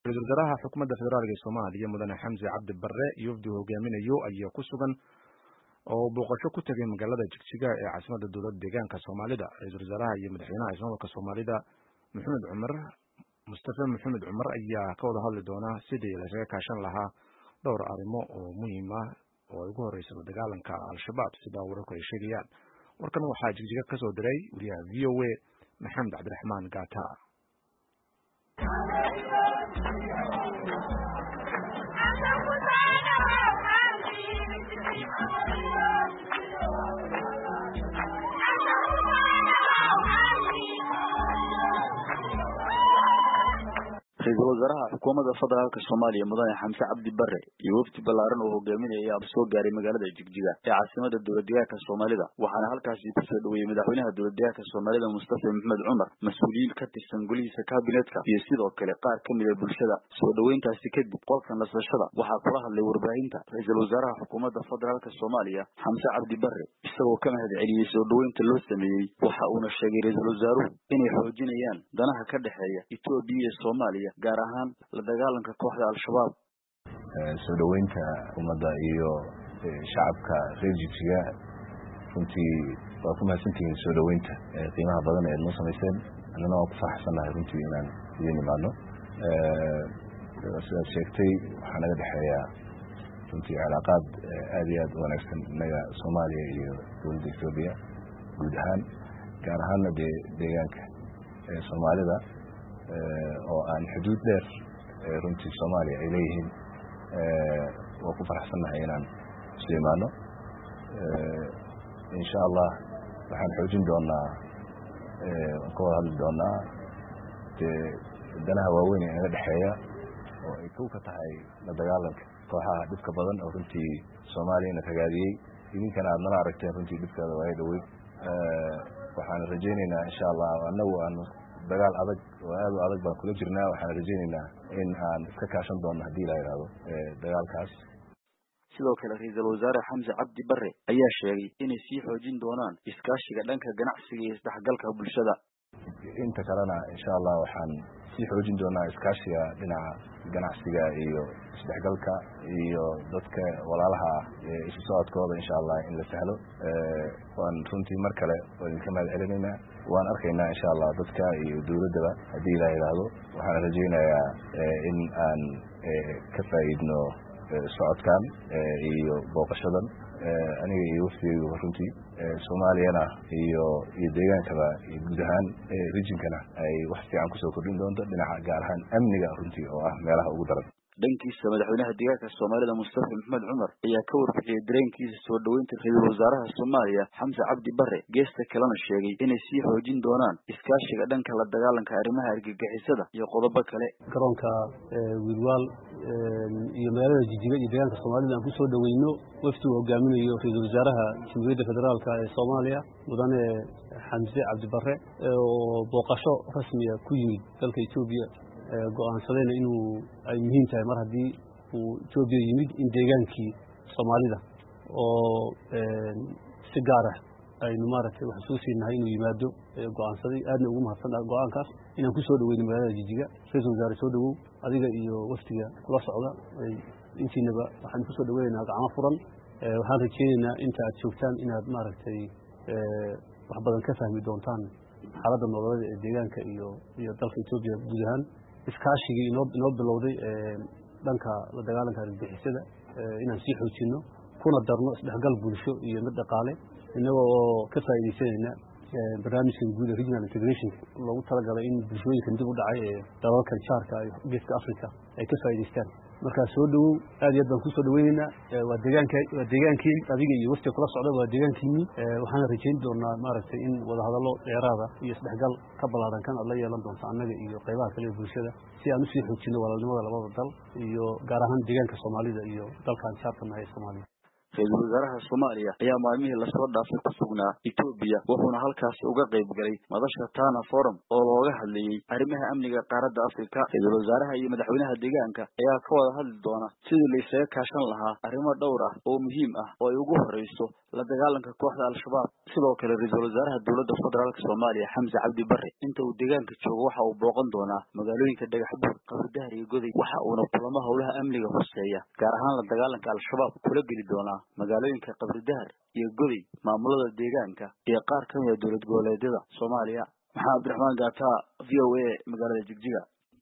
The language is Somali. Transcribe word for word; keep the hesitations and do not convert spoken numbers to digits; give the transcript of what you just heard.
Ra'iisul Wasaaraha Xukuumadda Federaalka Soomaaliya Mudane Xamse Cabdi Barre iyo wafdi hogaaminayo ayaa ku sugan oo booqasho ku tagay magaalada Jigjiga ee caasimadda dowladda deegaanka Soomaalida. Ra'iisul Wasaaraha iyo madaxweynaha ismaamulka Soomaalida Maxamed Cumar Mustafa Maxamed Cumar ayaa ka wada hadli doona sidii la isaga kaashan lahaa dhowr arrimo oo muhiim ah oo ugu horreeya la dagaalanka Al-Shabaab sida wararku ay sheegayaan. Warkan waxaa Jigjiga ka soo diray wariyaha V O A Maxamed Cabdiraxmaan Gaata. Ra'iisul Wasaaraha Xukuumadda Federaalka Soomaaliya Mudane Xamse Cabdi Barre iyo wafdi ballaaran oo hogaaminaya ayaa soo gaaray magaalada Jigjiga ee caasimadda dowladda deegaanka Soomaalida waxaana halkaas ku soo dhaweeyay madaxweynaha dowladda deegaanka Soomaalida Mustafa Maxamed Cumar mas'uuliyiin ka tirsan golihiisa kabinetka iyo sidoo kale qaar ka mid ah bulshada. Soo dhaweyntaasi kadib qolka nasashada waxaa kula hadlay warbaahinta Ra'iisul Wasaaraha Xukuumadda Federaalka Soomaaliya Xamse Cabdi Barre isagoo ka mahadceliyay soo dhaweynta loo sameeyay. Waxa uuna sheegay Ra'iisul Wasaaruhu inay xoojinayaan danaha ka dhaxeeya Itoobiya iyo Soomaaliya gaar ahaan la dagaalanka kooxda Al-Shabaab. Soo dhaweynta ummadda iyo shacabka reer Jigjiga runtii waa ku mahadsantihiin soo dhaweynta qiimaha badan ee noo samayseen annana waan ku faraxsanahay runtii inaan idin imaano. sidaad sheegtay waxaa naga dhexeeya runtii cilaaqaad aad iyo aad u wanaagsan innaga Soomaaliya iyo dowladda Itoobiya guud ahaan gaar ahaanna dee deegaanka Soomaalida oo aan xuduud dheer runtii Soomaaliya ay leeyihiin. waa ku faraxsanahay inaan isu imaano. insha Allah waxaan xoojin doonaa waan ka wada hadli doonaa dee danaha waaweyn ee naga dhexeeya oo ay kow ka tahay la dagaalanka kooxaha dhibka badan oo runtii Soomaaliyana ragaadiyey idinkana aad nala aragteen runtii dhibkaada waa ay dhaweyd. waxaan rajaynaynaa insha Allah annagu aan dagaal adag oo aad u adag baan kula jirnaa. waxaan rajaynaynaa in aan iska kaashan doono haddii la yiraahdo dagaalkaas. sidoo kale Ra'iisul Wasaare Xamse Cabdi Barre ayaa sheegay inay sii xoojin doonaan iskaashiga dhanka ganacsiga iyo isdhexgalka bulshada. inta kalena insha Allah waxaan sii xoojin doonaa iskaashiga dhinaca ganacsiga iyo isdhexgalka iyo dadka walaalaha ah ee isu socodkooda insha Allah in la sahlo. waan runtii mar kale waan ka mahadcelinaynaa. waan arkaynaa insha Allah dadka iyo dowladda haddii la yiraahdo. waxaan rajaynayaa in aan ka faa'iidno socodkan iyo booqashadan aniga iyo wafdigu runtii Soomaaliyana iyo iyo deegaankaba iyo guud ahaan regionkana ay wax fiican ku soo kordhin doonto dhinaca gaar ahaan amniga runtii oo ah meelaha ugu daran. dhankiisa madaxweynaha deegaanka Soomaalida Mustafa Maxamed Cumar ayaa ka warbixiyay dareenkiisa soo dhaweynta Ra'iisul Wasaaraha Soomaaliya Xamse Cabdi Barre geesta kalena sheegay inay sii xoojin doonaan iskaashiga dhanka la dagaalanka arrimaha argagixisada iyo qodobo kale. garoonka Wiilwaal iyo magaalada Jigjiga iyo deegaanka Soomaalida aan ku soo dhaweyno wafdi hogaaminayo Ra'iisul Wasaaraha Jamhuuriyadda Federaalka ee Soomaaliya Mudane Xamse Cabdi Barre oo booqasho rasmi ah ku yimid dalka Itoobiya go'aansadayna inuu ay muhiim tahay mar haddii uu Itoobiya yimid in deegaankii Soomaalida oo si gaar ah aynu maaragtay wax soo siinahay inuu yimaado go'aansaday aadna ugu mahadsan go'aankaas inaan ku soo dhaweyno magaalada Jigjiga. Ra'iisul Wasaare soo dhawow adiga iyo waftiga kula socda intiinaba waxaan ku soo dhaweynaynaa gacmo furan. waxaan rajaynaynaa inta aad joogtaan inaad maaragtay wax badan ka fahmi doontaan xaaladda nololeed ee deegaanka iyo iyo dalka Itoobiya guud ahaan. iskaashigii inoo inoo bilowday dhanka la dagaalanka argagixisada inaan sii xoojino kuna darno isdhexgal bulsho iyo mid dhaqaale inagoo ka faa'iideysanayna barnaamijkan guud ee regional integration loogu talagalay in bulshooyinkan dib u dhacay ee dalalka jaarka iyo geeska Afrika ay ka faa'iideystaan. marka soo dhawow aad iyo aad baan ku soo dhaweynaynaa. waa deegaanka waa deegaankii adiga iyo waftiga kula socda waa deegaankiini. waxaan rajayn doonaa maaragtay in wada hadallo dheeraada iyo isdhexgal ka ballaaran kan aad la yeelan doonto annaga iyo qaybaha kale ee bulshada si aan u sii xoojino walaalnimada labada dal iyo gaar ahaan deegaanka Soomaalida iyo dalkan jaarka nahay Soomaaliya. ra-iisul wasaaraha Soomaaliya ayaa maalmihii la soo dhaafay ku sugnaa Itoobiya wuxuuna halkaasi uga qayb galay madasha Tana Forum oo looga hadlayay arrimaha amniga qaaradda Afrika. ra-iisul wasaaraha iyo madaxweynaha deegaanka ayaa ka wada hadli doona sidii la isaga kaashan lahaa arrimo dhowr ah oo muhiim ah oo ay ugu horeyso la dagaalanka kooxda Al-Shabaab. sidoo kale ra-iisul wasaaraha dowladda federaalka Soomaaliya Xamse Cabdi Barre inta uu deegaanka joogo waxa uu booqan doonaa magaalooyinka Dhagaxbuur, Qabridahar iyo Goday. waxa uuna kulamo howlaha amniga hooseeya gaar ahaan la dagaalanka Al-Shabaab kula geli doonaa magaalooyinka Qabridahar iyo Goday, maamulada deegaanka iyo qaar ka mid ah dowlad goboleedyada Soomaaliya. Maxamed Abdiraxmaan Gaata, V O A, magaalada Jigjiga.